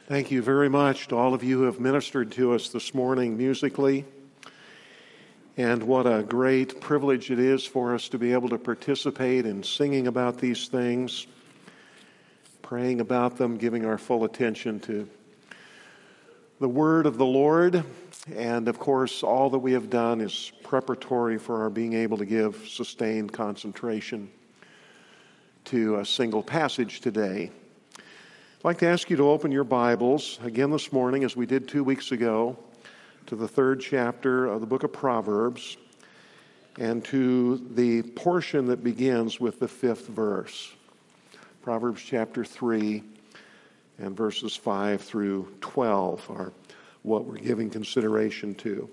Thank you very much to all of you who have ministered to us this morning musically. And what a great privilege it is for us to be able to participate in singing about these things, praying about them, giving our full attention to the word of the Lord. And of course, all that we have done is preparatory for our being able to give sustained concentration to a single passage today. I'd like to ask you to open your Bibles again this morning, as we did 2 weeks ago, to the 3rd chapter of the book of Proverbs and to the portion that begins with the 5th verse. Proverbs chapter 3 and verses 5 through 12 are what we're giving consideration to.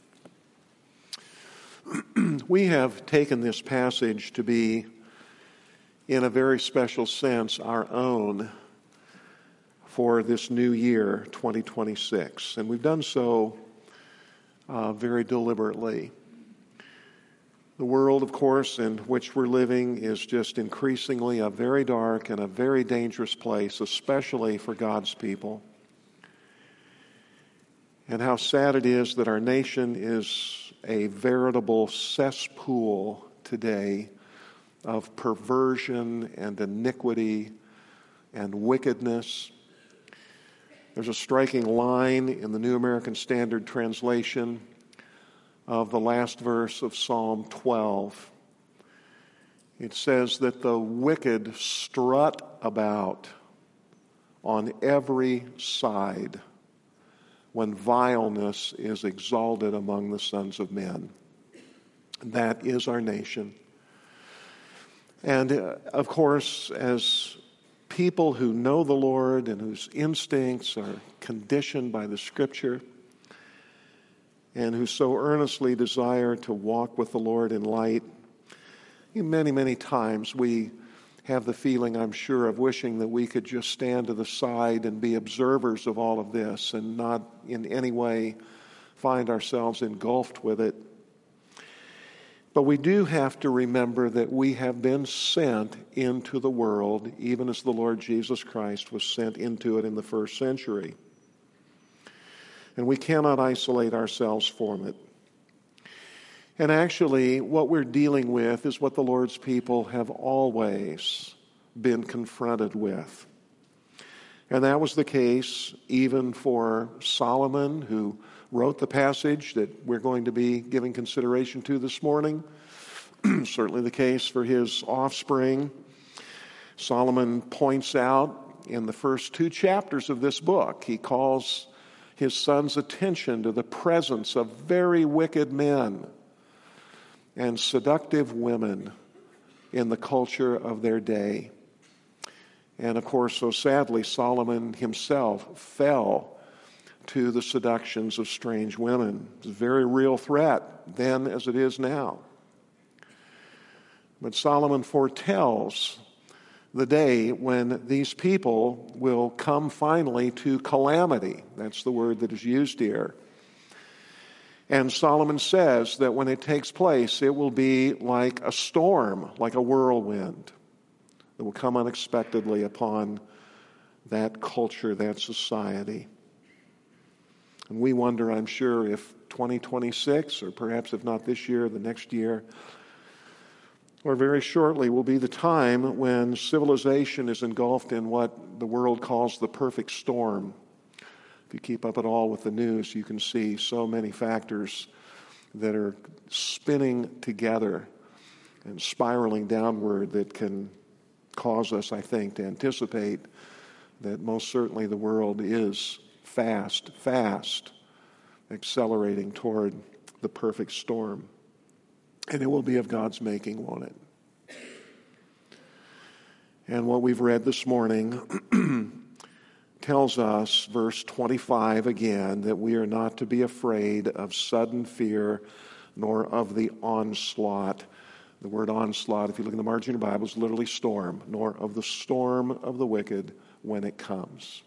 We have taken this passage to be, in a very special sense, our own for this new year, 2026. And we've done so very deliberately. The world, of course, in which we're living is just increasingly a very dark and a very dangerous place, especially for God's people. And how sad it is that our nation is a veritable cesspool today of perversion and iniquity and wickedness. There's a striking line in the New American Standard Translation of the last verse of Psalm 12. It says that the wicked strut about on every side when vileness is exalted among the sons of men. That is our nation. And of course, as people who know the Lord and whose instincts are conditioned by the Scripture and who so earnestly desire to walk with the Lord in light, many, many times we have the feeling, I'm sure, of wishing that we could just stand to the side and be observers of all of this and not in any way find ourselves engulfed with it. But we do have to remember that we have been sent into the world, even as the Lord Jesus Christ was sent into it in the first century. And we cannot isolate ourselves from it. And actually, what we're dealing with is what the Lord's people have always been confronted with. And that was the case even for Solomon, who wrote the passage that we're going to be giving consideration to this morning. Certainly the case for his offspring. Solomon points out in the first 2 chapters of this book, he calls his son's attention to the presence of very wicked men and seductive women in the culture of their day. And of course, so sadly, Solomon himself fell to the seductions of strange women. It's a very real threat then as it is now. But Solomon foretells the day when these people will come finally to calamity. That's the word that is used here. And Solomon says that when it takes place, it will be like a storm, like a whirlwind that will come unexpectedly upon that culture, that society. And we wonder, I'm sure, if 2026, or perhaps if not this year, the next year, or very shortly, will be the time when civilization is engulfed in what the world calls the perfect storm. If you keep up at all with the news, you can see so many factors that are spinning together and spiraling downward that can cause us, I think, to anticipate that most certainly the world is fast accelerating toward the perfect storm. And it will be of God's making, won't it? And what we've read this morning tells us, verse 25 again, that we are not to be afraid of sudden fear, nor of the onslaught. The word onslaught, if you look in the margin of your Bible, is literally storm, nor of the storm of the wicked when it comes.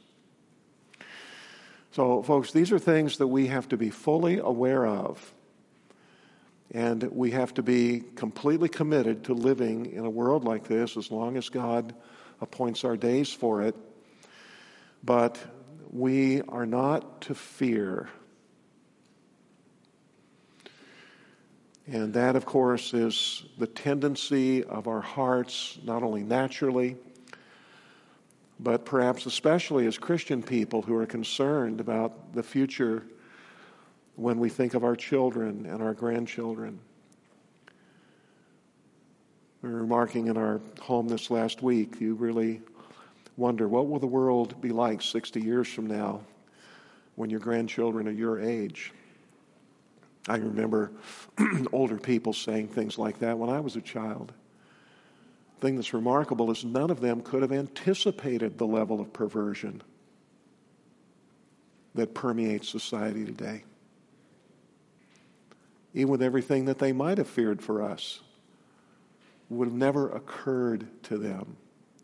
So, folks, these are things that we have to be fully aware of. And we have to be completely committed to living in a world like this as long as God appoints our days for it. But we are not to fear. And that, of course, is the tendency of our hearts, not only naturally, but perhaps especially as Christian people who are concerned about the future when we think of our children and our grandchildren. We were remarking in our home this last week, you really wonder, what will the world be like 60 years from now when your grandchildren are your age? I remember older people saying things like that when I was a child. The thing that's remarkable is none of them could have anticipated the level of perversion that permeates society today. Even with everything that they might have feared for us, would have never occurred to them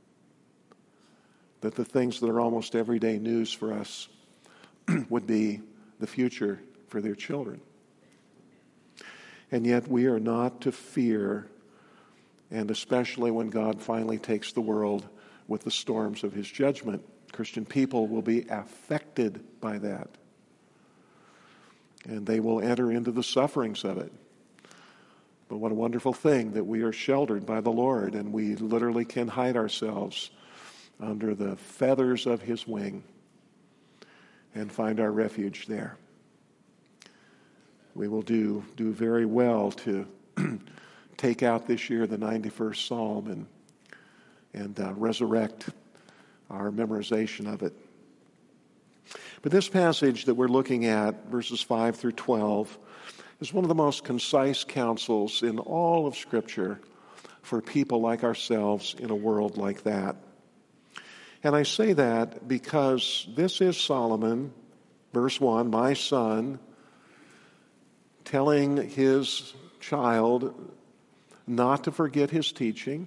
that the things that are almost everyday news for us would be the future for their children. And yet we are not to fear, and especially when God finally takes the world with the storms of his judgment. Christian people will be affected by that. And they will enter into the sufferings of it. But what a wonderful thing that we are sheltered by the Lord, and we literally can hide ourselves under the feathers of his wing and find our refuge there. We will do very well to take out this year the 91st Psalm and resurrect our memorization of it. But this passage that we're looking at, verses 5 through 12, is one of the most concise counsels in all of Scripture for people like ourselves in a world like that. And I say that because this is Solomon, verse 1, my son, telling his child not to forget his teaching.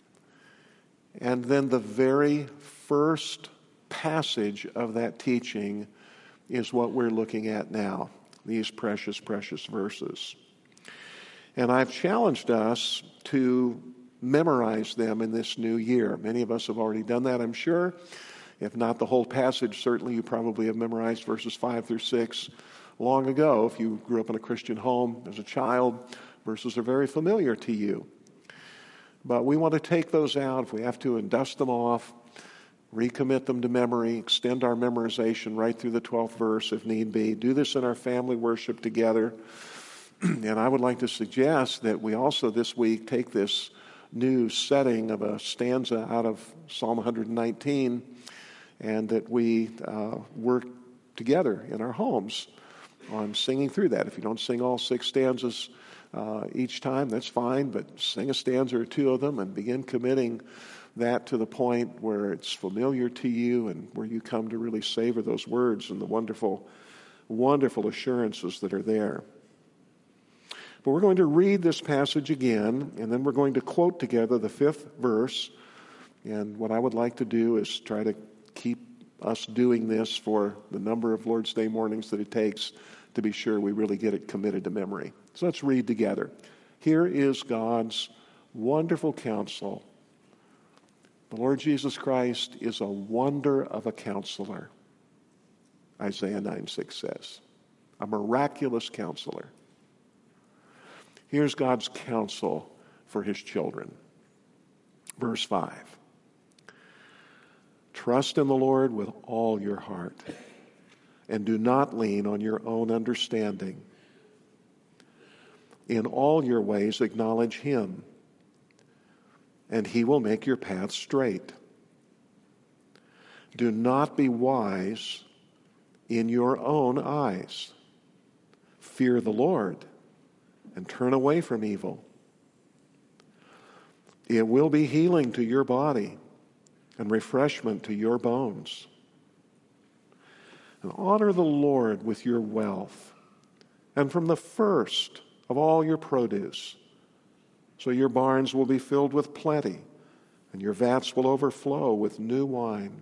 And then the very first passage of that teaching is what we're looking at now, these precious, precious verses. And I've challenged us to memorize them in this new year. Many of us have already done that, I'm sure. If not the whole passage, certainly you probably have memorized verses 5 through 6 long ago. If you grew up in a Christian home as a child, verses are very familiar to you. But we want to take those out if we have to and dust them off, recommit them to memory, extend our memorization right through the 12th verse if need be. Do this in our family worship together. And I would like to suggest that we also this week take this new setting of a stanza out of Psalm 119 and that we work together in our homes on singing through that. If you don't sing all 6 stanzas each time, that's fine, but sing a stanza or 2 of them and begin committing that to the point where it's familiar to you and where you come to really savor those words and the wonderful, wonderful assurances that are there. But we're going to read this passage again, and then we're going to quote together the 5th verse. And what I would like to do is try to keep us doing this for the number of Lord's Day mornings that it takes to be sure we really get it committed to memory. So let's read together. Here is God's wonderful counsel. The Lord Jesus Christ is a wonder of a counselor, Isaiah 9:6 says. A miraculous counselor. Here's God's counsel for his children. Verse 5. Trust in the Lord with all your heart, and do not lean on your own understanding. In all your ways acknowledge him, and he will make your path straight. Do not be wise in your own eyes. Fear the Lord and turn away from evil. It will be healing to your body and refreshment to your bones. And honor the Lord with your wealth and from the first of all your produce. So your barns will be filled with plenty, and your vats will overflow with new wine.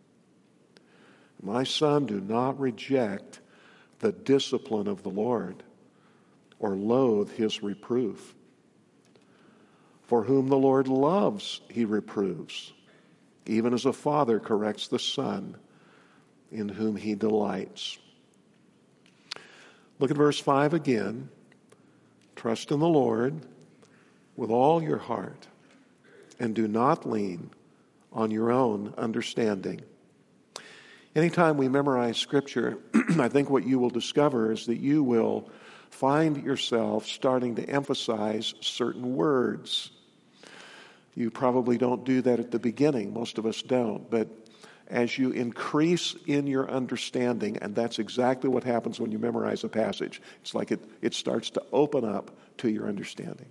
My son, do not reject the discipline of the Lord, or loathe his reproof. For whom the Lord loves, he reproves, even as a father corrects the son in whom he delights. Look at verse 5 again. Trust in the Lord with all your heart, and do not lean on your own understanding. Anytime we memorize Scripture, I think what you will discover is that you will find yourself starting to emphasize certain words. You probably don't do that at the beginning. Most of us don't. But as you increase in your understanding, and that's exactly what happens when you memorize a passage. It's like it starts to open up to your understanding.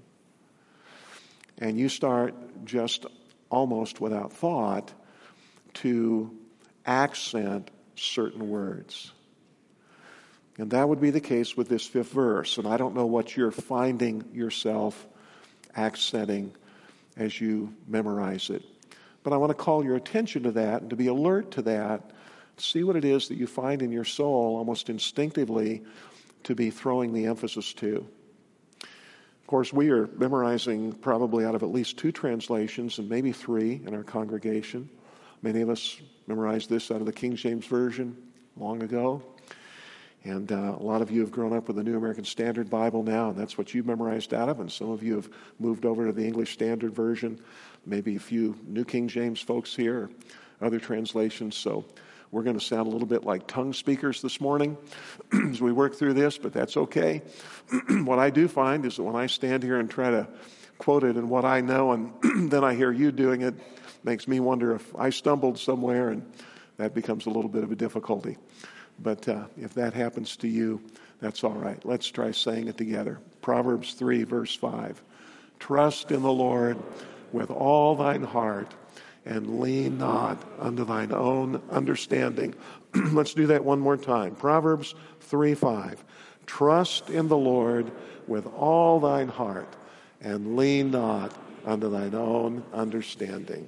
And you start just almost without thought to accent certain words. And that would be the case with this fifth verse. And I don't know what you're finding yourself accenting as you memorize it. But I want to call your attention to that and to be alert to that. See what it is that you find in your soul almost instinctively to be throwing the emphasis to. Of course, we are memorizing probably out of at least 2 translations and maybe 3 in our congregation. Many of us memorized this out of the King James Version long ago. And a lot of you have grown up with the New American Standard Bible now, and that's what you memorized out of. And some of you have moved over to the English Standard Version. Maybe a few New King James folks here, other translations. So we're going to sound a little bit like tongue speakers this morning as we work through this, but that's okay. What I do find is that when I stand here and try to quote it in what I know, and then I hear you doing it, makes me wonder if I stumbled somewhere, and that becomes a little bit of a difficulty. But if that happens to you, that's all right. Let's try saying it together. Proverbs 3, verse 5. Trust in the Lord with all thine heart, and lean not unto thine own understanding. Let's do that one more time. Proverbs 3:5. Trust in the Lord with all thine heart, and lean not unto thine own understanding.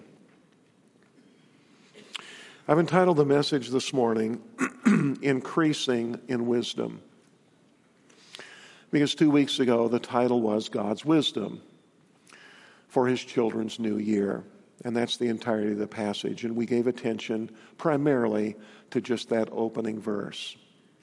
I've entitled the message this morning, Increasing in Wisdom. Because 2 weeks ago, the title was God's Wisdom for His Children's New Year. And that's the entirety of the passage. And we gave attention primarily to just that opening verse.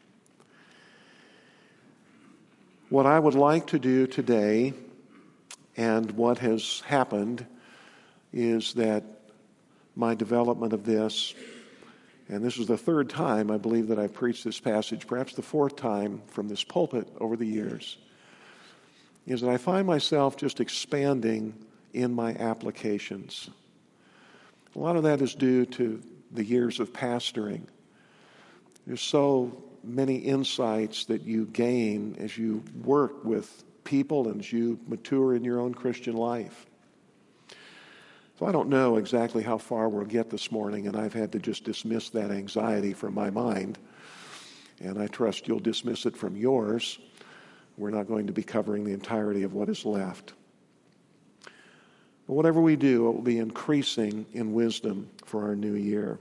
What I would like to do today, and what has happened, is that my development of this, and this is the 3rd time I believe that I've preached this passage, perhaps the 4th time from this pulpit over the years, is that I find myself just expanding in my applications. A lot of that is due to the years of pastoring. There's so many insights that you gain as you work with people and as you mature in your own Christian life. So I don't know exactly how far we'll get this morning, and I've had to just dismiss that anxiety from my mind. And I trust you'll dismiss it from yours. We're not going to be covering the entirety of what is left. But whatever we do, it will be increasing in wisdom for our new year.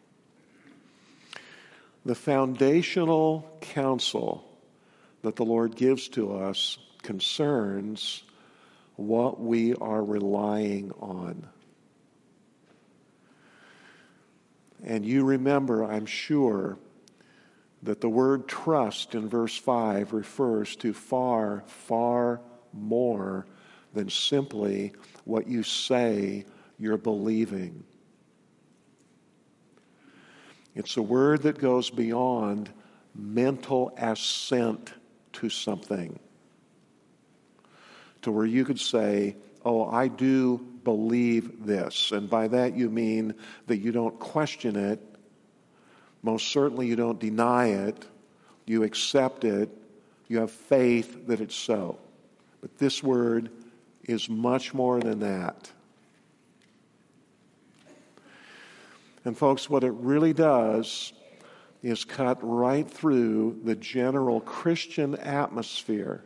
The foundational counsel that the Lord gives to us concerns what we are relying on. And you remember, I'm sure, that the word trust in verse 5 refers to far, far more than simply what you say you're believing. It's a word that goes beyond mental assent to something, to where you could say, oh, I do believe this. And by that you mean that you don't question it. Most certainly you don't deny it. You accept it. You have faith that it's so. But this word is much more than that. And folks, what it really does is cut right through the general Christian atmosphere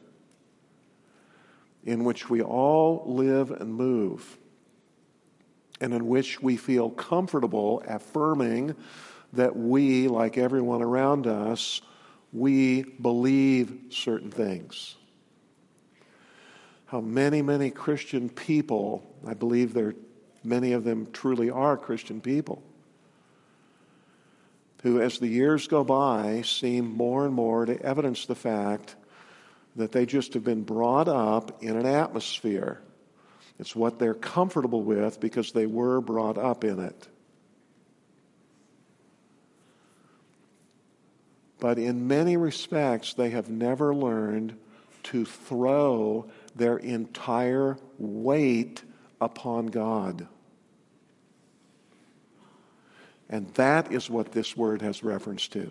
in which we all live and move, and in which we feel comfortable affirming that we, like everyone around us, we believe certain things. How many, many Christian people, I believe many of them truly are Christian people, who, as the years go by, seem more and more to evidence the fact that they just have been brought up in an atmosphere. It's what they're comfortable with because they were brought up in it. But in many respects, they have never learned to throw their entire weight upon God. And that is what this word has reference to.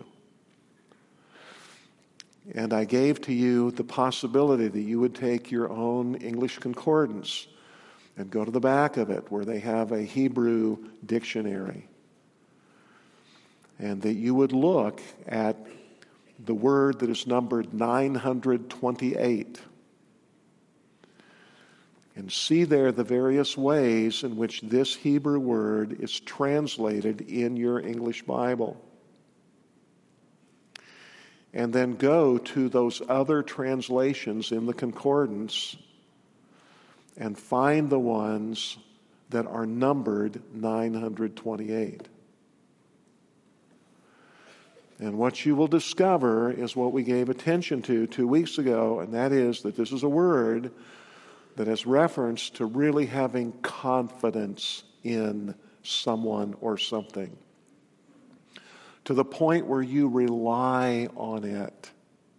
And I gave to you the possibility that you would take your own English concordance and go to the back of it where they have a Hebrew dictionary. And that you would look at the word that is numbered 928 and see there the various ways in which this Hebrew word is translated in your English Bible. And then go to those other translations in the concordance and find the ones that are numbered 928. And what you will discover is what we gave attention to 2 weeks ago, and that is that this is a word that has reference to really having confidence in someone or something, to the point where you rely on it.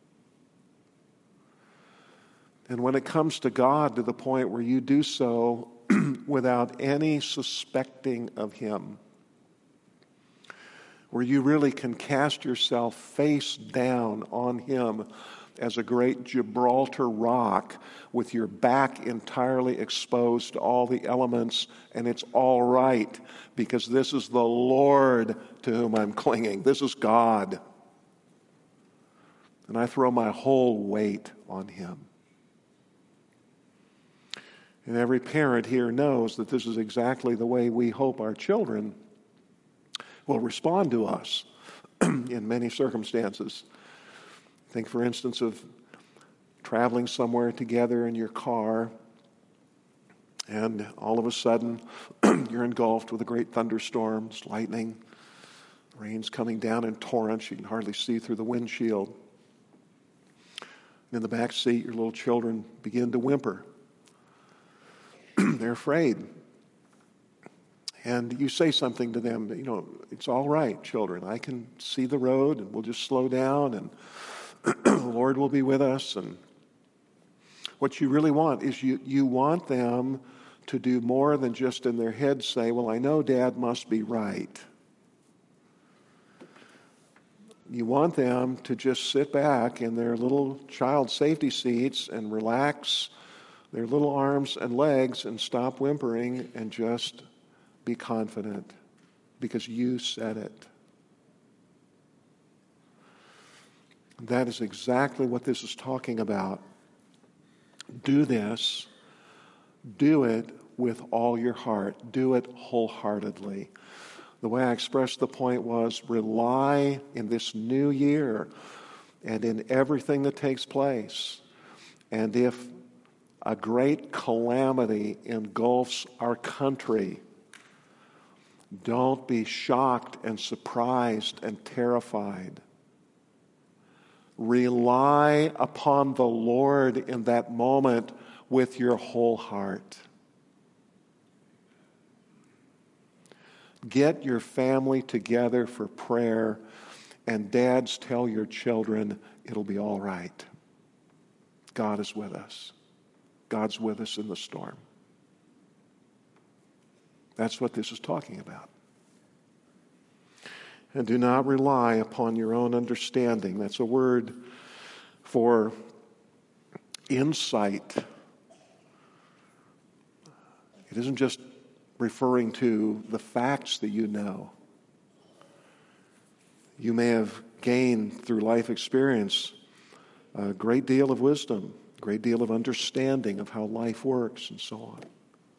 And when it comes to God, to the point where you do so without any suspecting of Him, where you really can cast yourself face down on Him as a great Gibraltar rock with your back entirely exposed to all the elements, and it's all right because this is the Lord to whom I'm clinging. This is God. And I throw my whole weight on Him. And every parent here knows that this is exactly the way we hope our children will respond to us in many circumstances. Think, for instance, of traveling somewhere together in your car, and all of a sudden you're engulfed with a great thunderstorm, it's lightning, rain's coming down in torrents, you can hardly see through the windshield. And in the back seat, your little children begin to whimper. They're afraid. And you say something to them, it's all right, children. I can see the road, and we'll just slow down, and the Lord will be with us. And what you really want is you want them to do more than just in their head say, well, I know Dad must be right. You want them to just sit back in their little child safety seats and relax their little arms and legs and stop whimpering and just be confident because you said it. That is exactly what this is talking about. Do this. Do it with all your heart. Do it wholeheartedly. The way I expressed the point was rely in this new year and in everything that takes place. And if a great calamity engulfs our country, don't be shocked and surprised and terrified. Rely upon the Lord in that moment with your whole heart. Get your family together for prayer, and dads, tell your children it'll be all right. God is with us. God's with us in the storm. That's what this is talking about. And do not rely upon your own understanding. That's a word for insight. It isn't just referring to the facts that you know. You may have gained through life experience a great deal of wisdom, a great deal of understanding of how life works and so on.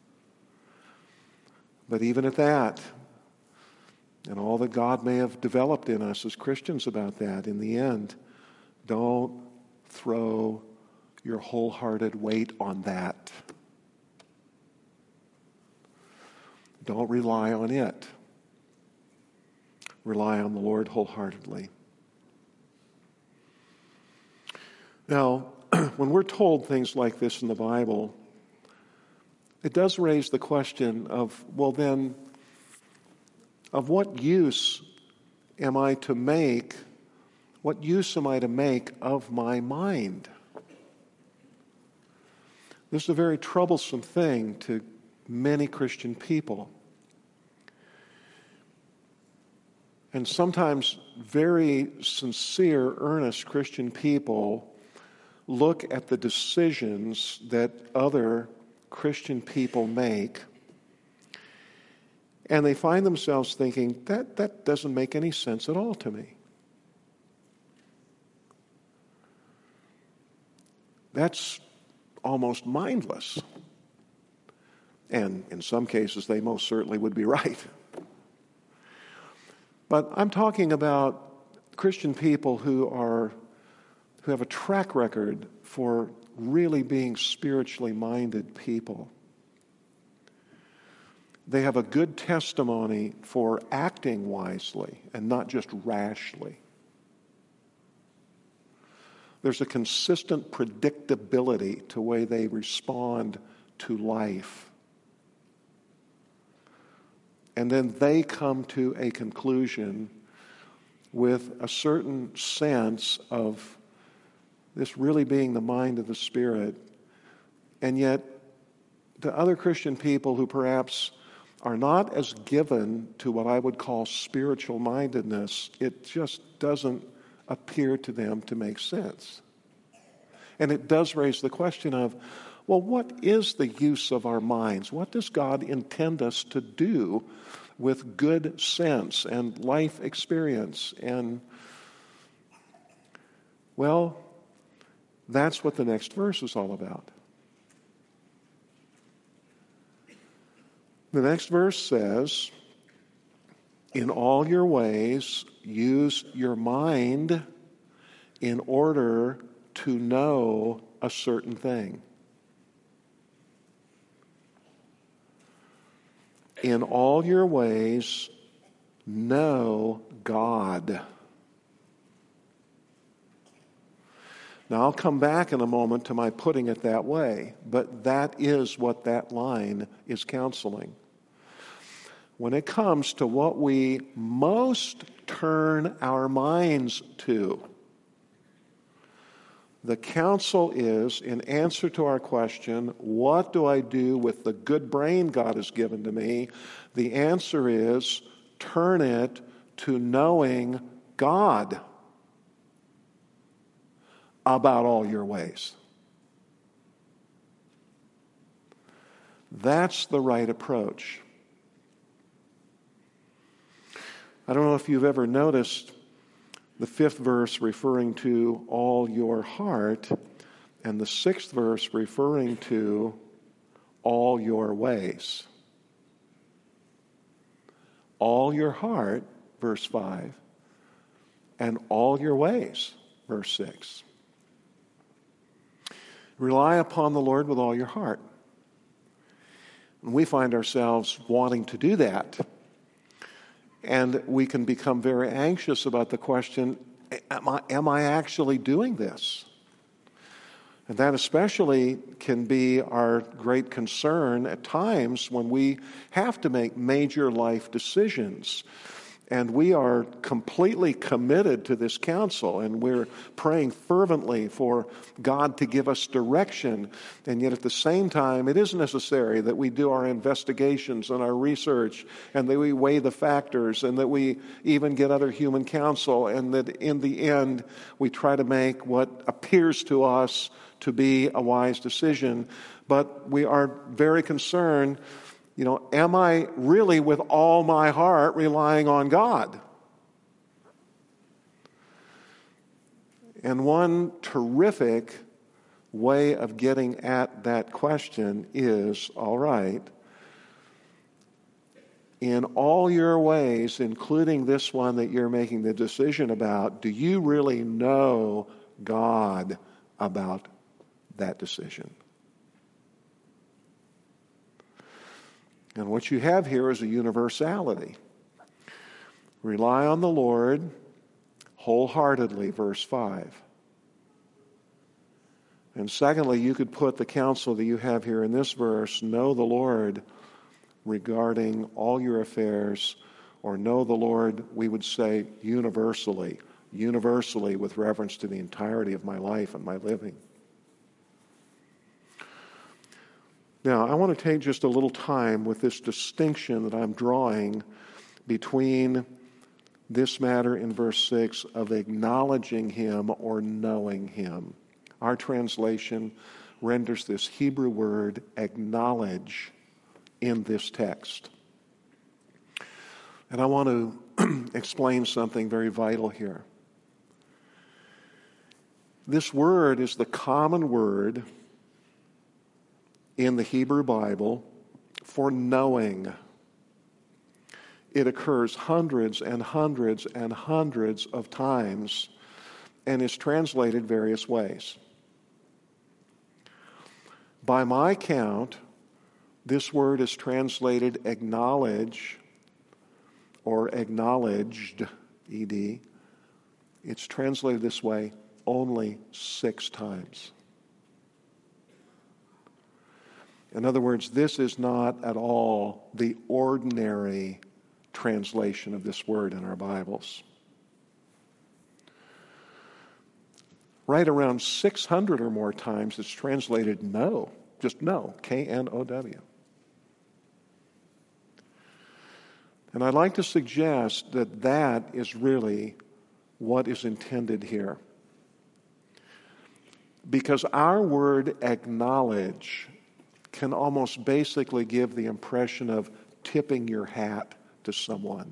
But even at that, and all that God may have developed in us as Christians about that, in the end, don't throw your wholehearted weight on that. Don't rely on it. rely on the Lord wholeheartedly. Now, when we're told things like this in the Bible, it does raise the question of, well then, of what use am I to make of my mind? This is a very troublesome thing to many Christian people. And sometimes very sincere, earnest Christian people look at the decisions that other Christian people make, and they find themselves thinking, that doesn't make any sense at all to me. That's almost mindless. And in some cases, they most certainly would be right. But I'm talking about Christian people who have a track record for really being spiritually minded people. They have a good testimony for acting wisely and not just rashly. There's a consistent predictability to the way they respond to life. And then they come to a conclusion with a certain sense of this really being the mind of the Spirit. And yet, to other Christian people who perhaps are not as given to what I would call spiritual mindedness, it just doesn't appear to them to make sense. And it does raise the question of, well, what is the use of our minds? What does God intend us to do with good sense and life experience? And, well, that's what the next verse is all about. The next verse says, in all your ways, use your mind in order to know a certain thing. In all your ways, know God. Now, I'll come back in a moment to my putting it that way, but that is what that line is counseling. When it comes to what we most turn our minds to, the counsel is, in answer to our question, what do I do with the good brain God has given to me? The answer is, turn it to knowing God about all your ways. That's the right approach. I don't know if you've ever noticed the 5th verse referring to all your heart, and the 6th verse referring to all your ways. All your heart, verse 5, and all your ways, verse 6. Rely upon the Lord with all your heart. And we find ourselves wanting to do that. And we can become very anxious about the question, am I actually doing this? And that especially can be our great concern at times when we have to make major life decisions. And we are completely committed to this counsel, and we're praying fervently for God to give us direction. And yet at the same time, it is necessary that we do our investigations and our research, and that we weigh the factors, and that we even get other human counsel, and that in the end, we try to make what appears to us to be a wise decision. But we are very concerned, am I really with all my heart relying on God? And one terrific way of getting at that question is, all right, in all your ways, including this one that you're making the decision about, do you really know God about that decision? And what you have here is a universality. Rely on the Lord wholeheartedly, verse 5. And secondly, you could put the counsel that you have here in this verse, know the Lord regarding all your affairs, or know the Lord, we would say universally with reference to the entirety of my life and my living. Now, I want to take just a little time with this distinction that I'm drawing between this matter in verse 6 of acknowledging Him or knowing Him. Our translation renders this Hebrew word acknowledge in this text. And I want to explain something very vital here. This word is the common word in the Hebrew Bible for knowing. It occurs hundreds and hundreds and hundreds of times and is translated various ways. By my count, this word is translated acknowledge or acknowledged, ed. It's translated this way only 6 times. In other words, this is not at all the ordinary translation of this word in our Bibles. Right around 600 or more times it's translated know, just know, K-N-O-W. And I'd like to suggest that that is really what is intended here. Because our word acknowledge can almost basically give the impression of tipping your hat to someone,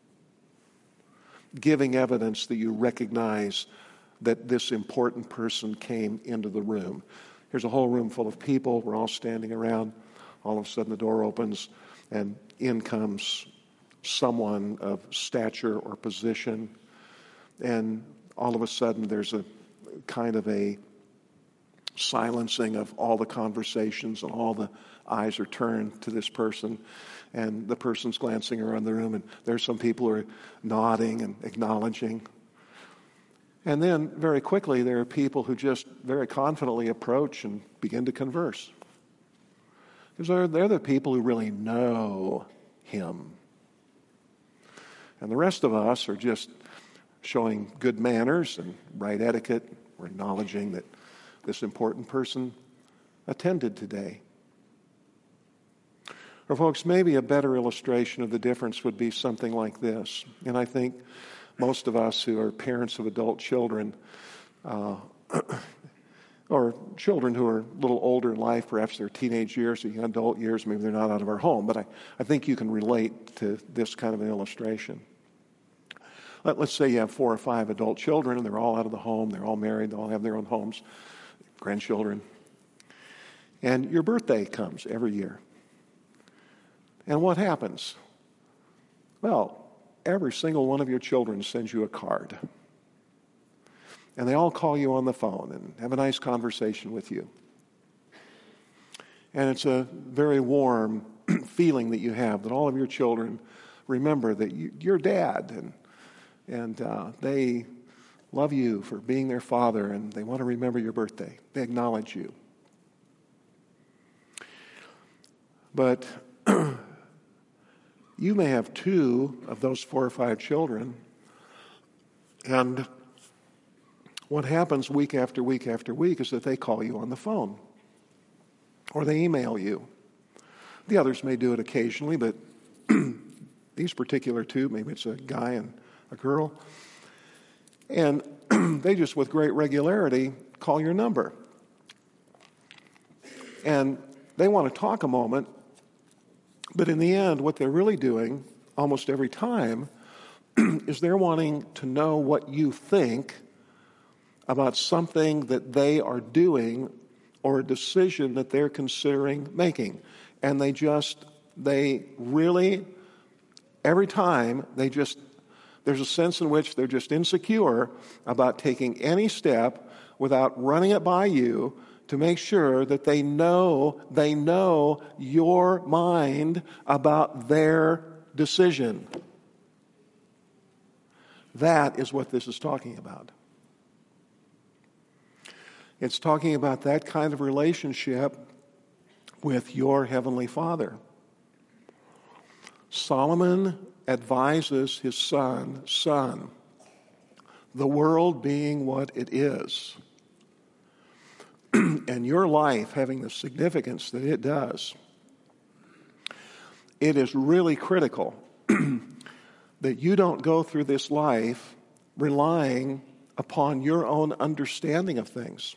giving evidence that you recognize that this important person came into the room. Here's a whole room full of people. We're all standing around. All of a sudden the door opens and in comes someone of stature or position. And all of a sudden there's a kind of a silencing of all the conversations, and all the eyes are turned to this person, and the person's glancing around the room, and there's some people who are nodding and acknowledging. And then very quickly there are people who just very confidently approach and begin to converse. Because they're the people who really know Him. And the rest of us are just showing good manners and right etiquette. We're acknowledging that this important person attended today. Or folks, maybe a better illustration of the difference would be something like this. And I think most of us who are parents of adult children, or children who are a little older in life, perhaps their teenage years or young adult years, maybe they're not out of our home, but I think you can relate to this kind of an illustration. Let's say you have 4 or 5 adult children, and they're all out of the home, they're all married, they all have their own homes, grandchildren. And your birthday comes every year. And what happens? Well, every single one of your children sends you a card. And they all call you on the phone and have a nice conversation with you. And it's a very warm feeling that you have, that all of your children remember that you're dad, and they love you for being their father, and they want to remember your birthday. They acknowledge you. But you may have 2 of those 4 or 5 children, and what happens week after week after week is that they call you on the phone, or they email you. The others may do it occasionally, but these particular 2, maybe it's a guy and a girl, and they just with great regularity call your number. And they want to talk a moment, but in the end, what they're really doing almost every time is they're wanting to know what you think about something that they are doing or a decision that they're considering making. And they really, every time, there's a sense in which they're just insecure about taking any step without running it by you to make sure that they know your mind about their decision. That is what this is talking about. It's talking about that kind of relationship with your Heavenly Father. Solomon advises his son, "Son, the world being what it is, and your life having the significance that it does, it is really critical that you don't go through this life relying upon your own understanding of things.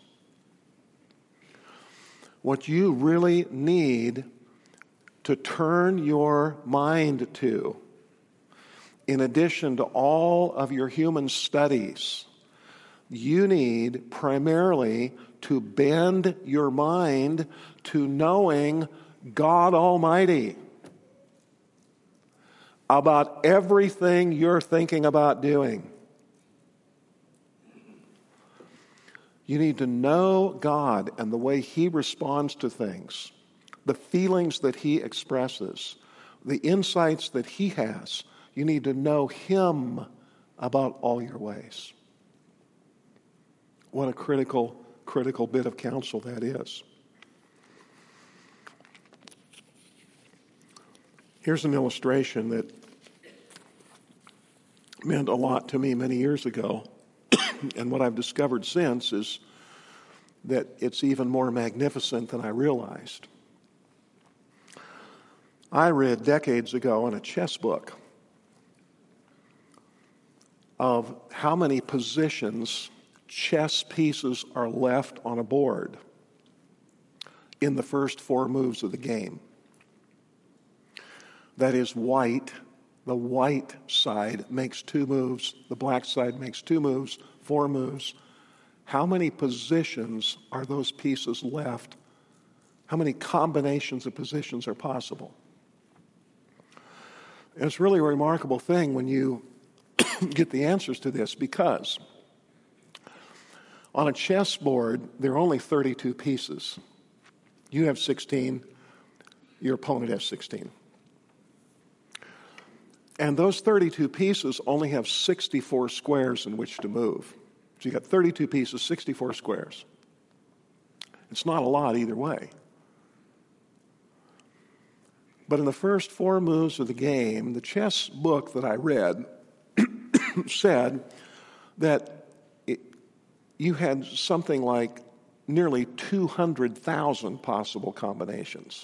What you really need to turn your mind to, in addition to all of your human studies, you need primarily to bend your mind to knowing God Almighty about everything you're thinking about doing. You need to know God and the way He responds to things, the feelings that He expresses, the insights that He has. You need to know Him about all your ways. What a critical bit of counsel that is. Here's an illustration that meant a lot to me many years ago. And what I've discovered since is that it's even more magnificent than I realized. I read decades ago in a chess book of how many positions chess pieces are left on a board in the first 4 moves of the game. That is white. The white side makes 2 moves. The black side makes 2 moves, 4 moves. How many positions are those pieces left? How many combinations of positions are possible? And it's really a remarkable thing when you get the answers to this, because on a chessboard, there are only 32 pieces. You have 16, your opponent has 16. And those 32 pieces only have 64 squares in which to move. So you got 32 pieces, 64 squares. It's not a lot either way. But in the first 4 moves of the game, the chess book that I read said that you had something like nearly 200,000 possible combinations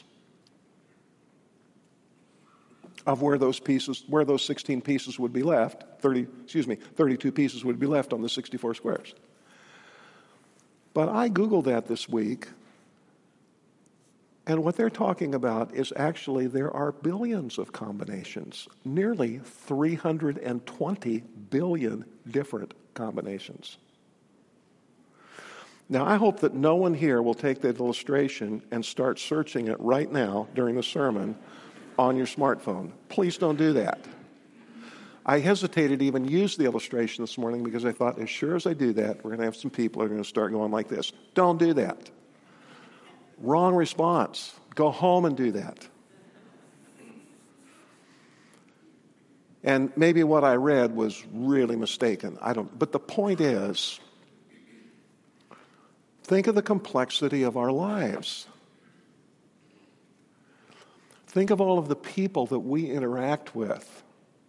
of where those 16 pieces would be left, 32 pieces would be left on the 64 squares. But I Googled that this week, and what they're talking about is actually there are billions of combinations, nearly 320 billion different combinations. Now, I hope that no one here will take that illustration and start searching it right now during the sermon on your smartphone. Please don't do that. I hesitated to even use the illustration this morning because I thought, as sure as I do that, we're going to have some people who are going to start going like this. Don't do that. Wrong response. Go home and do that. And maybe what I read was really mistaken. But the point is, think of the complexity of our lives. Think of all of the people that we interact with.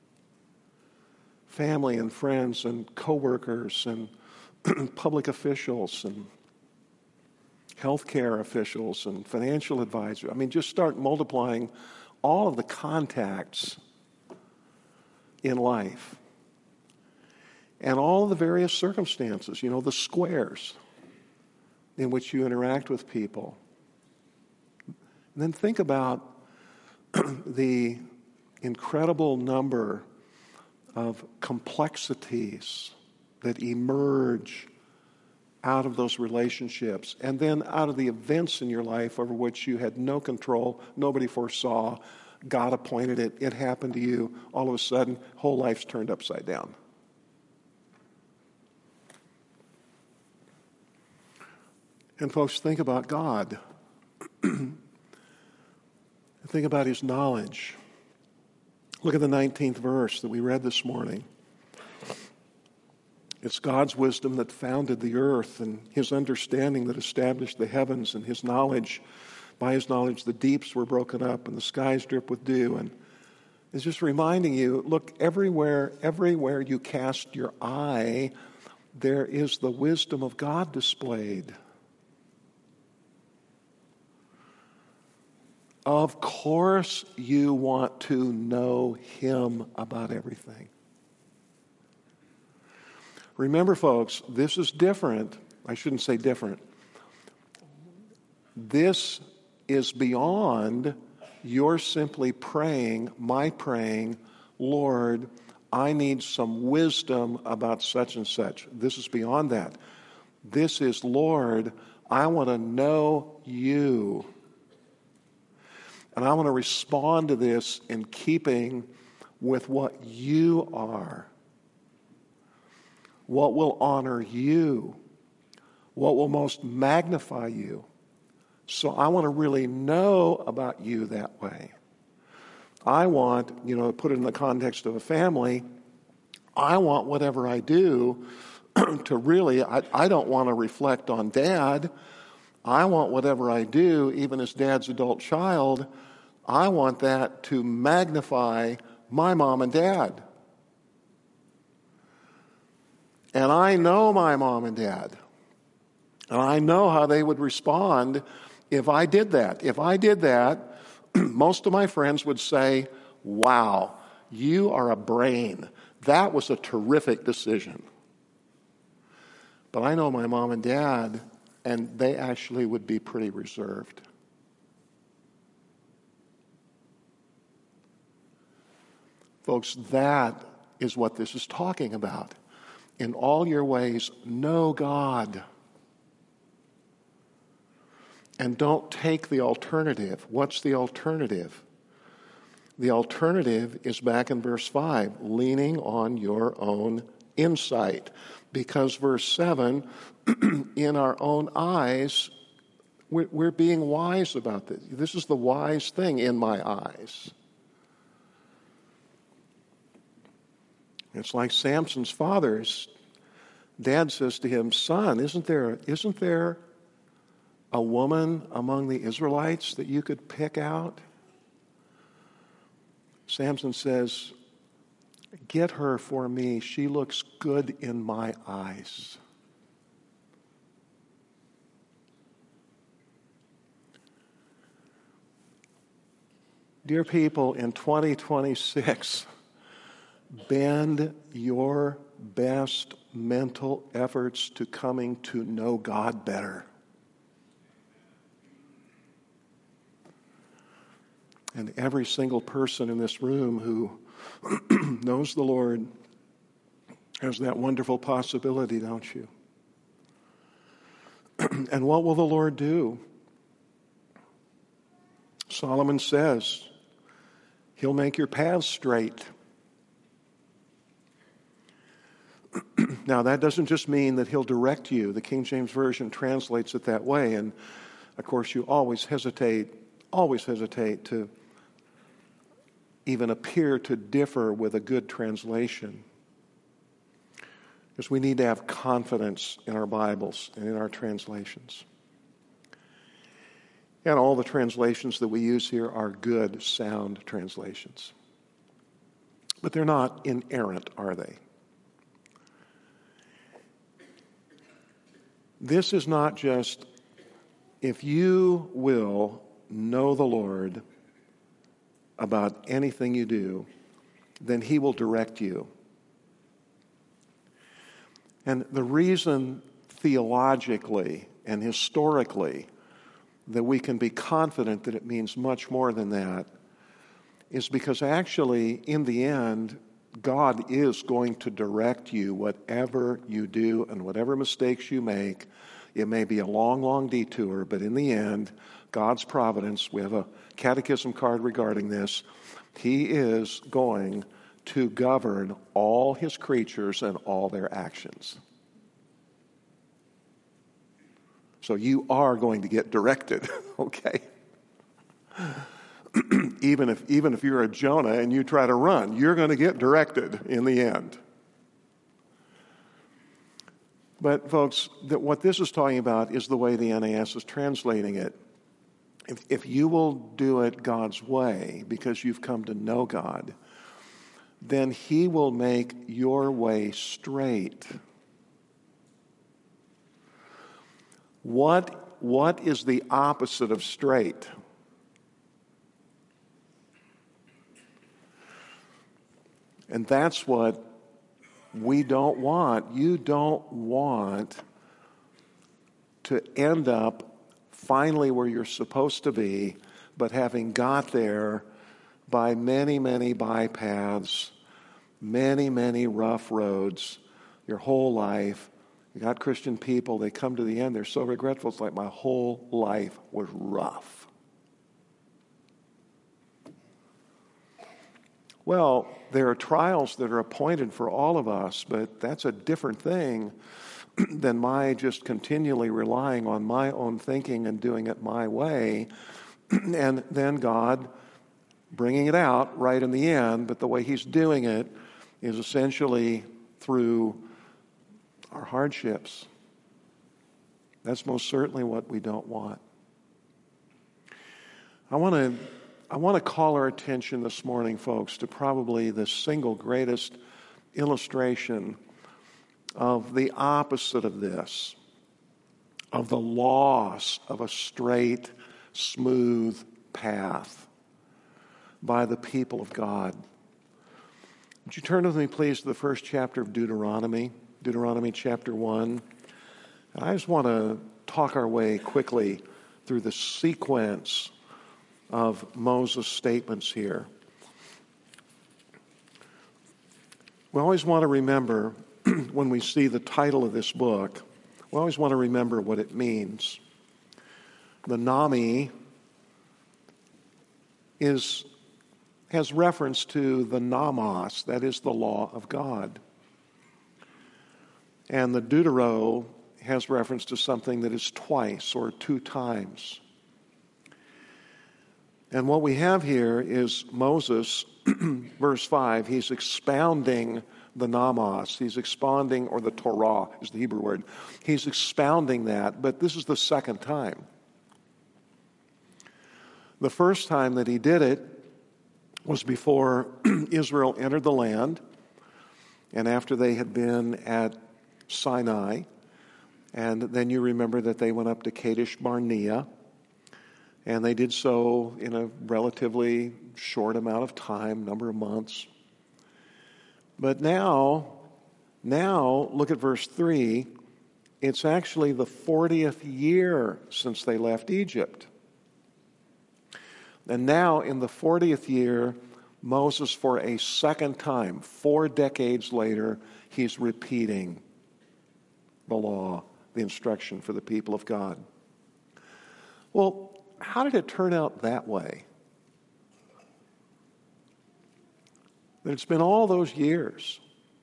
Family and friends and coworkers and public officials and healthcare officials and financial advisors. I mean, just start multiplying all of the contacts in life and all of the various circumstances, the squares in which you interact with people. And then think about the incredible number of complexities that emerge out of those relationships, and then out of the events in your life over which you had no control, nobody foresaw, God appointed it, it happened to you, all of a sudden, whole life's turned upside down. And folks, think about God. Think about His knowledge. Look at the 19th verse that we read this morning. It's God's wisdom that founded the earth, and his understanding that established the heavens, and his knowledge, by his knowledge, the deeps were broken up and the skies drip with dew. And it's just reminding you, look, everywhere you cast your eye, there is the wisdom of God displayed. Of course you want to know him about everything. Remember, folks, this is different. I shouldn't say different. This is beyond your simply praying, Lord, I need some wisdom about such and such. This is beyond that. This is, Lord, I want to know you. And I want to respond to this in keeping with what you are. What will honor you? What will most magnify you? So I want to really know about you that way. I want, put it in the context of a family, I want whatever I do to really, I don't want to reflect on Dad. I want whatever I do, even as Dad's adult child, I want that to magnify my mom and Dad. And I know my mom and dad. And I know how they would respond if I did that. If I did that, most of my friends would say, wow, you are a brain. That was a terrific decision. But I know my mom and dad, and they actually would be pretty reserved. Folks, that is what this is talking about. In all your ways, know God. And don't take the alternative. What's the alternative? The alternative is back in verse 5, leaning on your own insight. Because verse 7, in our own eyes, we're being wise about this. This is the wise thing in my eyes. It's like Samson's father's dad says to him, son, isn't there a woman among the Israelites that you could pick out? Samson says, get her for me. She looks good in my eyes. Dear people, in 2026, bend your best mental efforts to coming to know God better. And every single person in this room who knows the Lord has that wonderful possibility, don't you? And what will the Lord do? Solomon says, he'll make your paths straight. Now, that doesn't just mean that he'll direct you. The King James Version translates it that way. And, of course, you always hesitate to even appear to differ with a good translation. Because we need to have confidence in our Bibles and in our translations. And all the translations that we use here are good, sound translations. But they're not inerrant, are they? This is not just, if you will know the Lord about anything you do, then he will direct you. And the reason theologically and historically that we can be confident that it means much more than that is because actually, in the end, God is going to direct you whatever you do and whatever mistakes you make. It may be a long, long detour, but in the end, God's providence, we have a catechism card regarding this, he is going to govern all his creatures and all their actions. So you are going to get directed, okay? Even if you're a Jonah and you try to run, you're going to get directed in the end. But folks, what this is talking about is the way the NAS is translating it. If you will do it God's way because you've come to know God, then He will make your way straight. What is the opposite of straight? And that's what we don't want. You don't want to end up finally where you're supposed to be, but having got there by many, many bypaths, many, many rough roads, your whole life. You got Christian people, they come to the end, they're so regretful. It's like my whole life was rough. Well, there are trials that are appointed for all of us, but that's a different thing than my just continually relying on my own thinking and doing it my way, and then God bringing it out right in the end. But the way He's doing it is essentially through our hardships. That's most certainly what we don't want. I want to call our attention this morning, folks, to probably the single greatest illustration of the opposite of this, of the loss of a straight, smooth path by the people of God. Would you turn with me, please, to the first chapter of Deuteronomy chapter 1. And I just want to talk our way quickly through the sequence of Moses' statements here. We always want to remember, when we see the title of this book, we always want to remember what it means. The Nami has reference to the Namas, that is the law of God. And the Deutero has reference to something that is twice or two times. And what we have here is Moses, verse 5, he's expounding the Namas. He's expounding, or the Torah is the Hebrew word. He's expounding that, but this is the second time. The first time that he did it was before Israel entered the land, and after they had been at Sinai, and then you remember that they went up to Kadesh Barnea, and they did so in a relatively short amount of time, number of months. But now look at verse 3. It's actually the 40th year since they left Egypt. And now in the 40th year, Moses, for a second time, 4 decades later, he's repeating the law, the instruction for the people of God. Well, how did it turn out that way? That it's been all those years.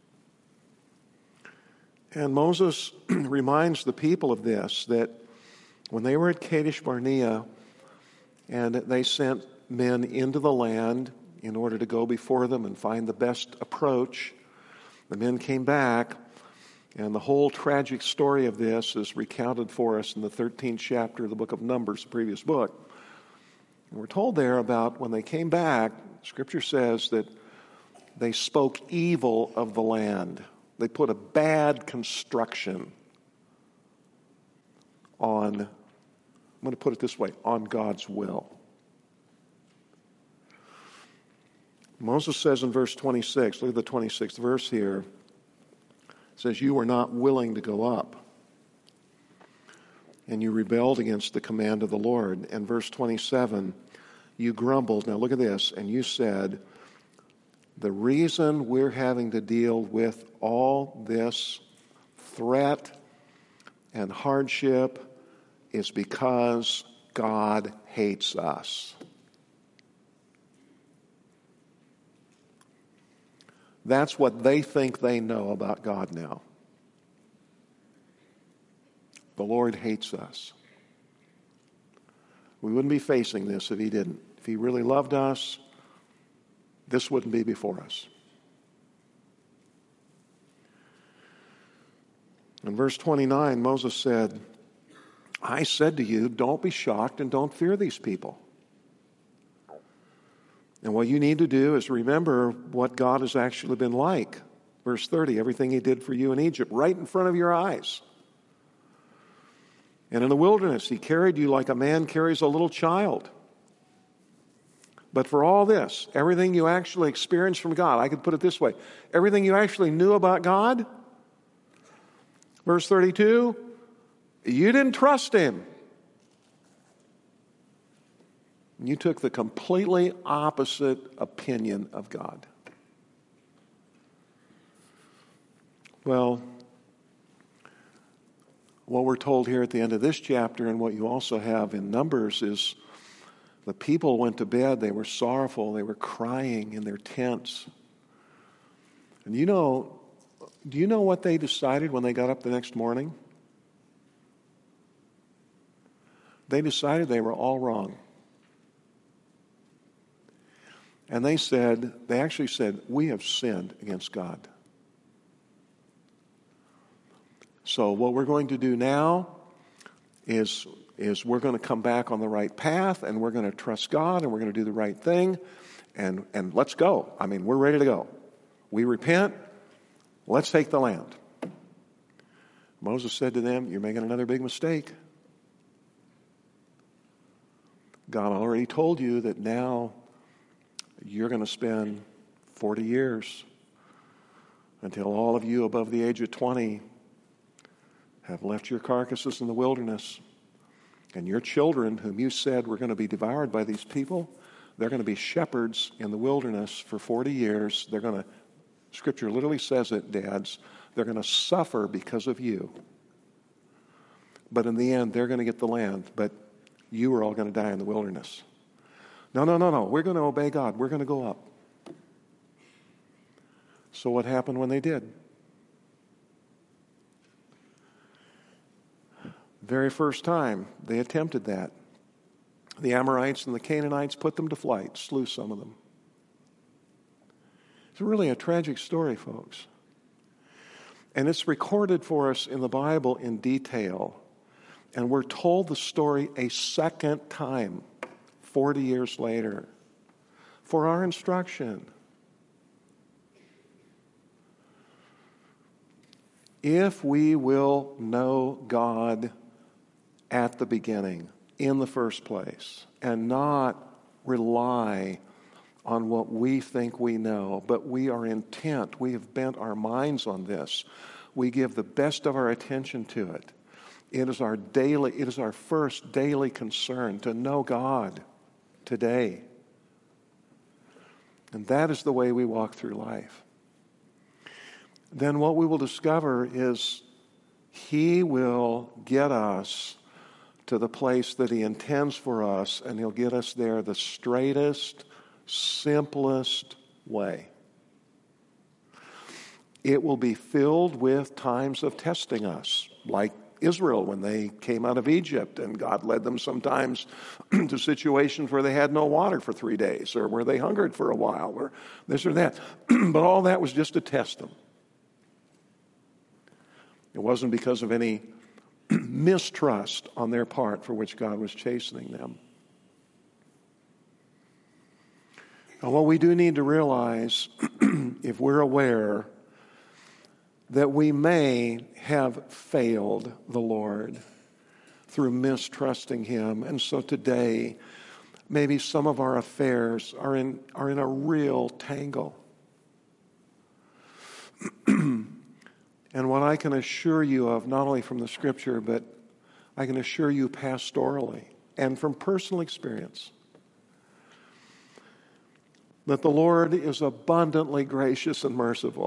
And Moses reminds the people of this, that when they were at Kadesh Barnea and they sent men into the land in order to go before them and find the best approach, the men came back, and the whole tragic story of this is recounted for us in the 13th chapter of the book of Numbers, the previous book. And we're told there about when they came back, Scripture says that they spoke evil of the land. They put a bad construction on, I'm going to put it this way, on God's will. Moses says in verse 26, look at the 26th verse here, it says, "You were not willing to go up, and you rebelled against the command of the Lord." And verse 27, you grumbled. Now look at this. And you said, the reason we're having to deal with all this threat and hardship is because God hates us. That's what they think they know about God now. The Lord hates us. We wouldn't be facing this if He didn't. If He really loved us, this wouldn't be before us. In verse 29, Moses said, I said to you, don't be shocked and don't fear these people. And what you need to do is remember what God has actually been like. Verse 30, everything he did for you in Egypt, right in front of your eyes. And in the wilderness, he carried you like a man carries a little child. But for all this, everything you actually experienced from God, I could put it this way, everything you actually knew about God, verse 32, you didn't trust him. You took the completely opposite opinion of God. Well, what we're told here at the end of this chapter and what you also have in Numbers is the people went to bed, they were sorrowful, they were crying in their tents. And do you know what they decided when they got up the next morning? They decided they were all wrong. And they actually said, we have sinned against God. So what we're going to do now is we're going to come back on the right path, and we're going to trust God, and we're going to do the right thing, and let's go. I mean, we're ready to go. We repent. Let's take the land. Moses said to them, you're making another big mistake. God already told you that now you're going to spend 40 years until all of you above the age of 20 have left your carcasses in the wilderness. And your children, whom you said were going to be devoured by these people, they're going to be shepherds in the wilderness for 40 years. Scripture literally says it, dads, they're going to suffer because of you. But in the end, they're going to get the land. But you are all going to die in the wilderness. No. We're going to obey God. We're going to go up. So what happened when they did? Very first time they attempted that, the Amorites and the Canaanites put them to flight, slew some of them. It's really a tragic story, folks. And it's recorded for us in the Bible in detail. And we're told the story a second time, 40 years later, for our instruction. If we will know God at the beginning, in the first place, and not rely on what we think we know, but we are intent, we have bent our minds on this, we give the best of our attention to it. It is our first daily concern to know God today. And that is the way we walk through life. Then what we will discover is He will get us to the place that He intends for us, and He'll get us there the straightest, simplest way. It will be filled with times of testing us, like Israel when they came out of Egypt, and God led them sometimes to situations where they had no water for 3 days, or where they hungered for a while, or this or that. But all that was just to test them. It wasn't because of any mistrust on their part for which God was chastening them. Now, what we do need to realize, if we're aware that we may have failed the Lord through mistrusting Him, and so today maybe some of our affairs are in a real tangle. And what I can assure you of, not only from the Scripture, but I can assure you pastorally and from personal experience, that the Lord is abundantly gracious and merciful.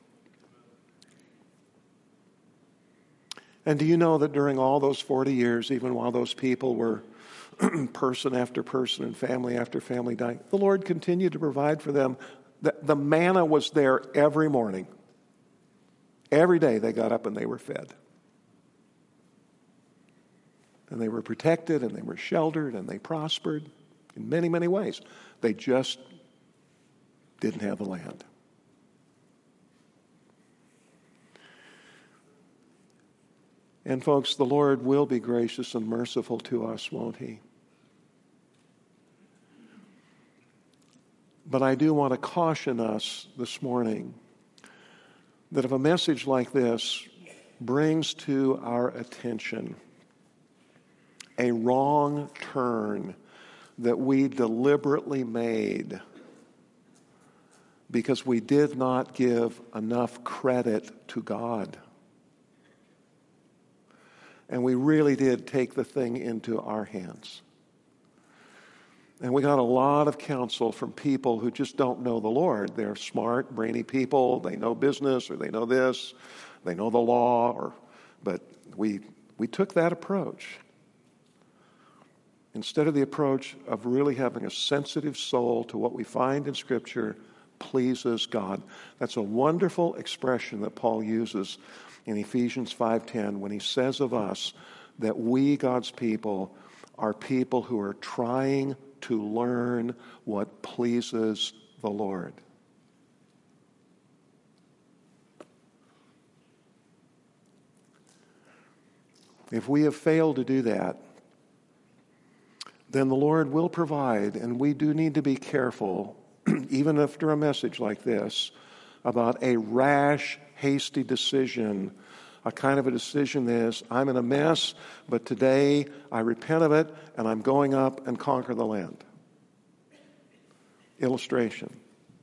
And do you know that during all those 40 years, even while those people were person after person and family after family dying, the Lord continued to provide for them. The manna was there every morning. Every day they got up and they were fed. And they were protected and they were sheltered and they prospered in many, many ways. They just didn't have the land. And folks, the Lord will be gracious and merciful to us, won't He? But I do want to caution us this morning that if a message like this brings to our attention a wrong turn that we deliberately made because we did not give enough credit to God, and we really did take the thing into our hands. And we got a lot of counsel from people who just don't know the Lord. They're smart, brainy people. They know business, or they know this. They know the law. But we took that approach instead of the approach of really having a sensitive soul to what we find in Scripture pleases God. That's a wonderful expression that Paul uses in Ephesians 5:10 when he says of us that we, God's people, are people who are trying to learn what pleases the Lord. If we have failed to do that, then the Lord will provide, and we do need to be careful, even after a message like this, about a rash, hasty decision, a kind of a decision that is, I'm in a mess, but today I repent of it, and I'm going up and conquer the land. Illustration.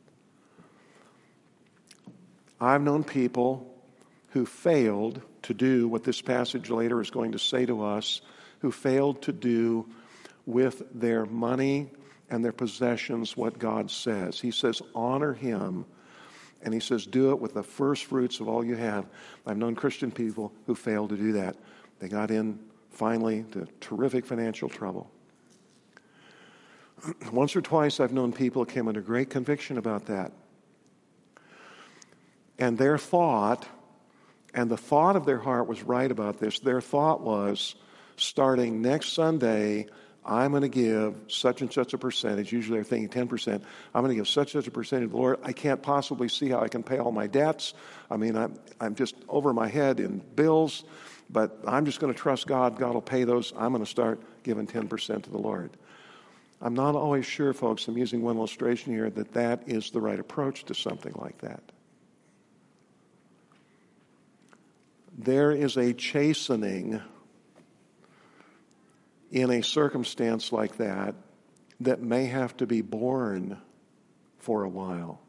I've known people who failed to do what this passage later is going to say to us, who failed to do with their money and their possessions what God says. He says, honor Him. And He says, do it with the first fruits of all you have. I've known Christian people who failed to do that. They got in, finally, to terrific financial trouble. Once or twice I've known people who came under great conviction about that. And their thought, and the thought of their heart was right about this, their thought was, starting next Sunday, I'm going to give such and such a percentage. Usually they're thinking 10%. I'm going to give such and such a percentage. Lord, I can't possibly see how I can pay all my debts. I mean, I'm just over my head in bills, but I'm just going to trust God. God will pay those. I'm going to start giving 10% to the Lord. I'm not always sure, folks, I'm using one illustration here, that that is the right approach to something like that. There is a chastening in a circumstance like that that may have to be borne for a while.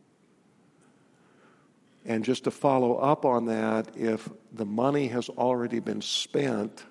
And just to follow up on that, if the money has already been spent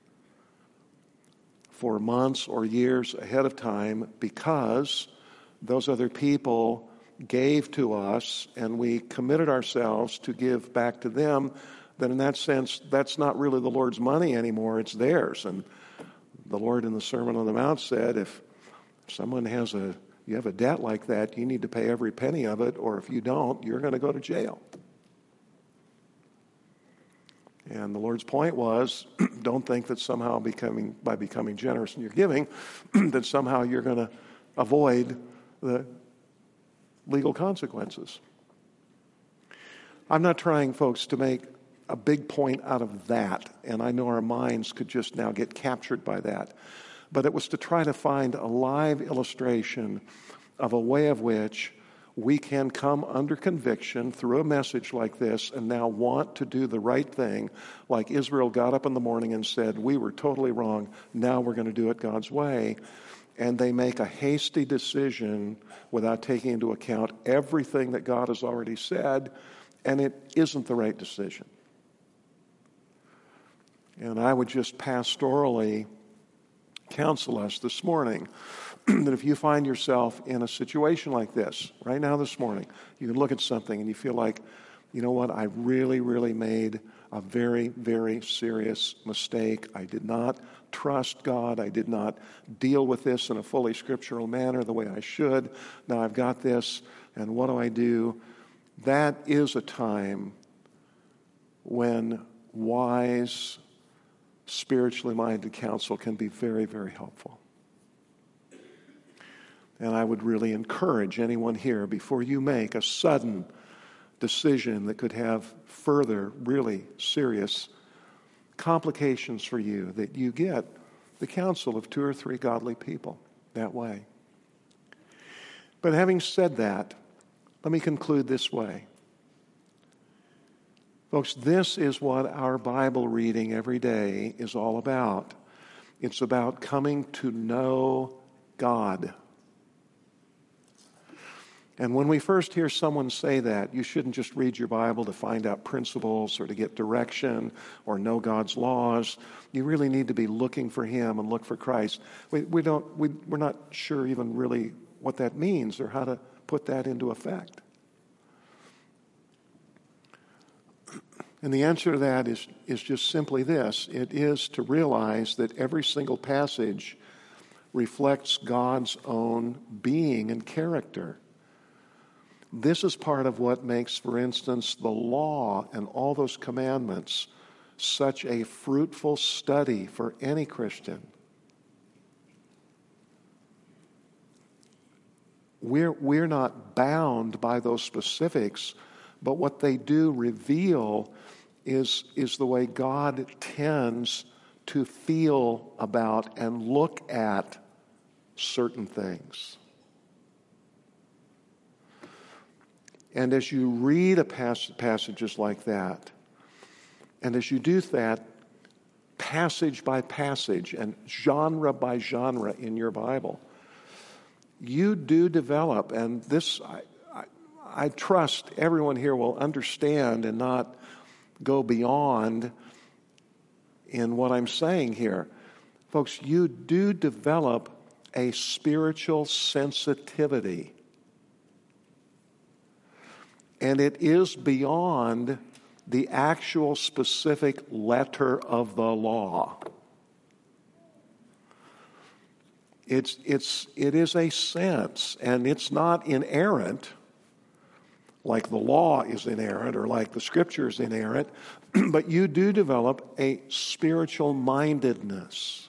for months or years ahead of time because those other people gave to us and we committed ourselves to give back to them, then in that sense, that's not really the Lord's money anymore, it's theirs. And the Lord in the Sermon on the Mount said, if someone you have a debt like that, you need to pay every penny of it, or if you don't, you're going to go to jail. And the Lord's point was, don't think that somehow by becoming generous in your giving, that somehow you're going to avoid the legal consequences. I'm not trying, folks, to make a big point out of that, and I know our minds could just now get captured by that. But it was to try to find a live illustration of a way of which we can come under conviction through a message like this and now want to do the right thing, like Israel got up in the morning and said, we were totally wrong, now we're going to do it God's way. And they make a hasty decision without taking into account everything that God has already said, and it isn't the right decision. And I would just pastorally counsel us this morning that if you find yourself in a situation like this, right now this morning, you can look at something and you feel like, you know what, I really, really made a very, very serious mistake. I did not trust God. I did not deal with this in a fully scriptural manner the way I should. Now I've got this, and what do I do? That is a time when wise, spiritually minded counsel can be very, very helpful. And I would really encourage anyone here, before you make a sudden decision that could have further, really serious complications for you that you get the counsel of 2 or 3 godly people that way. But having said that, let me conclude this way. Folks, this is what our Bible reading every day is all about. It's about coming to know God. And when we first hear someone say that, you shouldn't just read your Bible to find out principles or to get direction or know God's laws. You really need to be looking for Him and look for Christ. We're not sure even really what that means or how to put that into effect. And the answer to that is just simply this. It is to realize that every single passage reflects God's own being and character. This is part of what makes, for instance, the law and all those commandments such a fruitful study for any Christian. We're not bound by those specifics, but what they do reveal is the way God tends to feel about and look at certain things. And as you read passages like that, and as you do that passage by passage and genre by genre in your Bible, you do develop, and this I trust everyone here will understand and not go beyond in what I'm saying here. Folks, you do develop a spiritual sensitivity. And it is beyond the actual specific letter of the law. It is a sense, and it's not inerrant, like the law is inerrant or like the Scripture is inerrant, but you do develop a spiritual mindedness.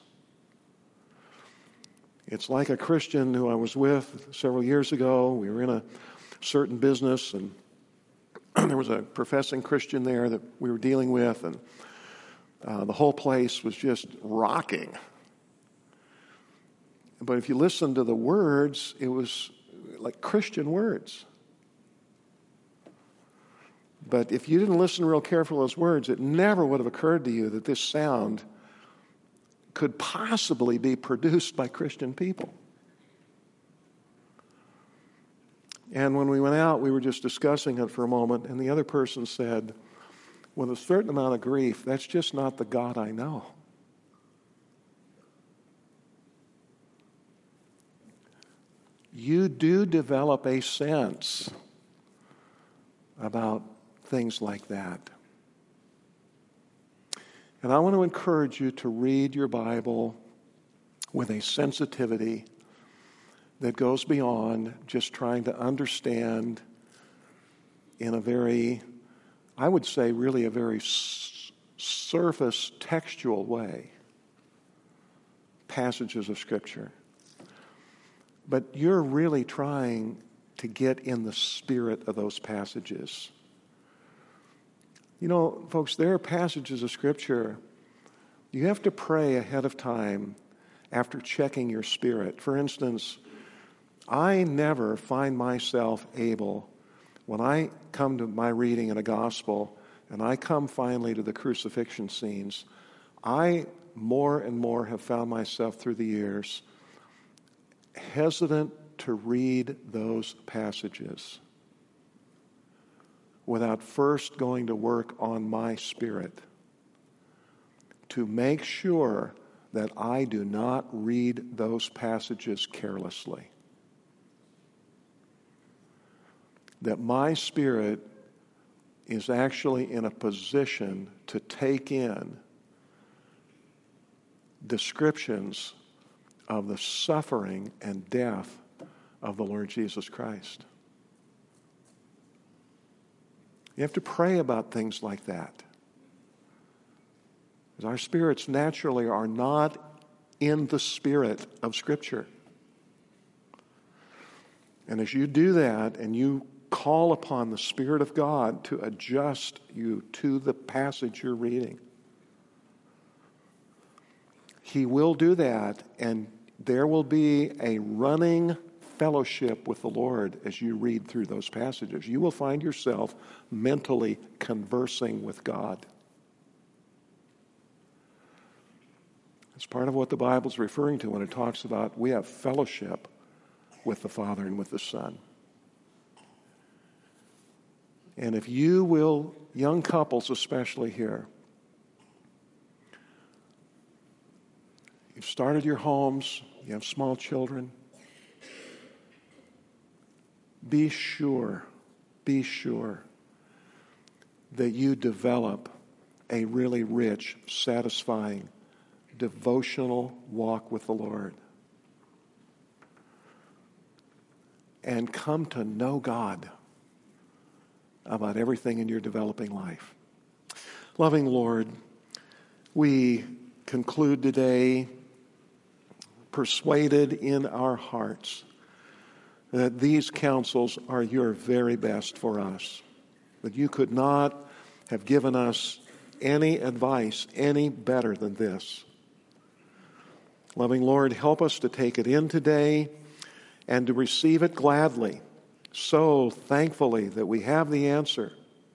It's like a Christian who I was with several years ago. We were in a certain business, and there was a professing Christian there that we were dealing with, and the whole place was just rocking. But if you listen to the words, it was like Christian words. But if you didn't listen real carefully to those words, it never would have occurred to you that this sound could possibly be produced by Christian people. And when we went out, we were just discussing it for a moment, and the other person said, with a certain amount of grief, that's just not the God I know. You do develop a sense about things like that. And I want to encourage you to read your Bible with a sensitivity that goes beyond just trying to understand in a very, I would say really a very surface textual way passages of Scripture. But you're really trying to get in the spirit of those passages. You know, folks, there are passages of Scripture you have to pray ahead of time after checking your spirit. For instance, I never find myself able, when I come to my reading in a gospel, and I come finally to the crucifixion scenes, I more and more have found myself through the years hesitant to read those passages without first going to work on my spirit to make sure that I do not read those passages carelessly. That my spirit is actually in a position to take in descriptions of the suffering and death of the Lord Jesus Christ. You have to pray about things like that. Because our spirits naturally are not in the spirit of Scripture. And as you do that and you call upon the Spirit of God to adjust you to the passage you're reading, He will do that, and there will be a running fellowship with the Lord as you read through those passages. You will find yourself mentally conversing with God. It's part of what the Bible's referring to when it talks about we have fellowship with the Father and with the Son. And if you will, young couples especially here, you've started your homes, you have small children, be sure that you develop a really rich, satisfying, devotional walk with the Lord. And come to know God about everything in your developing life. Loving Lord, we conclude today persuaded in our hearts that these counsels are your very best for us, that you could not have given us any advice any better than this. Loving Lord, help us to take it in today and to receive it gladly, so thankfully that we have the answer.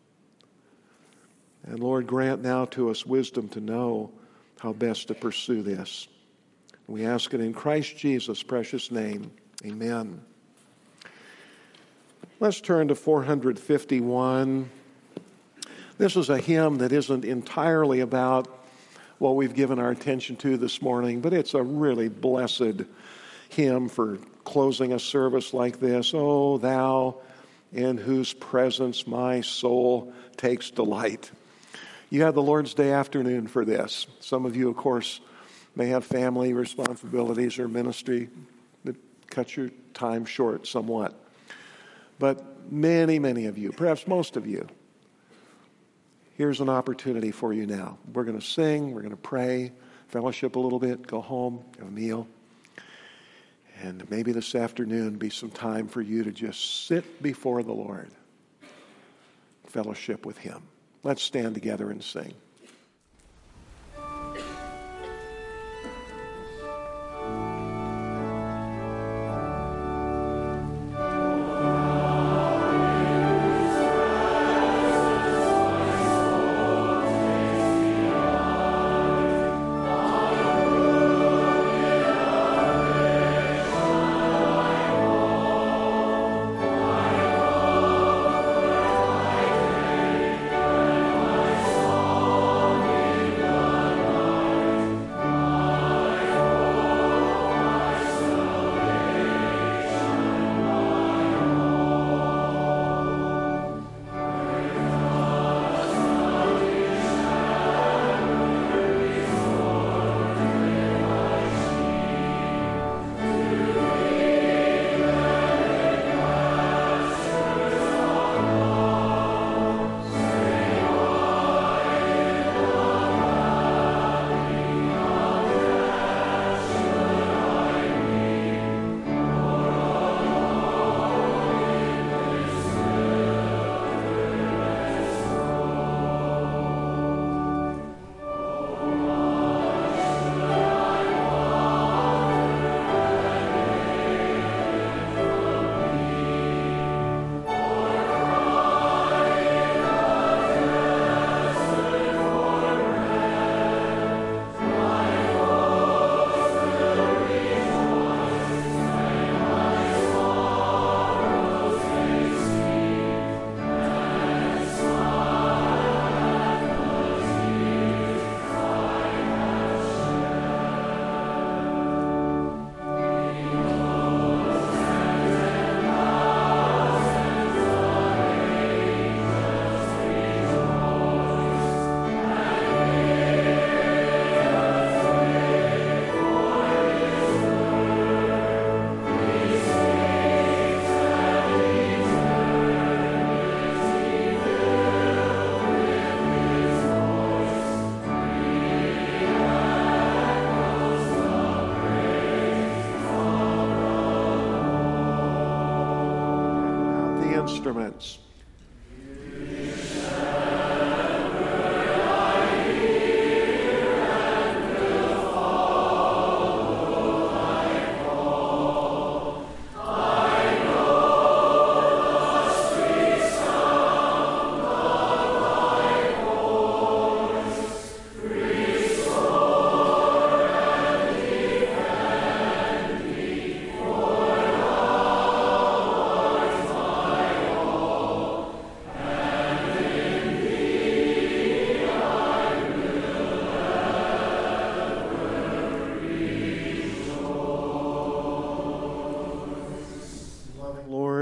And Lord, grant now to us wisdom to know how best to pursue this. We ask it in Christ Jesus' precious name. Amen. Let's turn to 451. This is a hymn that isn't entirely about what we've given our attention to this morning, but it's a really blessed hymn for closing a service like this. Oh, thou in whose presence my soul takes delight. You have the Lord's Day afternoon for this. Some of you, of course, may have family responsibilities or ministry that cuts your time short somewhat. But many, many of you, perhaps most of you, here's an opportunity for you now. We're going to sing, we're going to pray, fellowship a little bit, go home, have a meal. And maybe this afternoon be some time for you to just sit before the Lord, fellowship with Him. Let's stand together and sing. Instruments.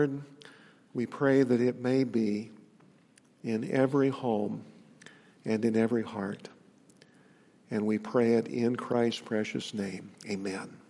Lord, we pray that it may be in every home and in every heart. And we pray it in Christ's precious name. Amen.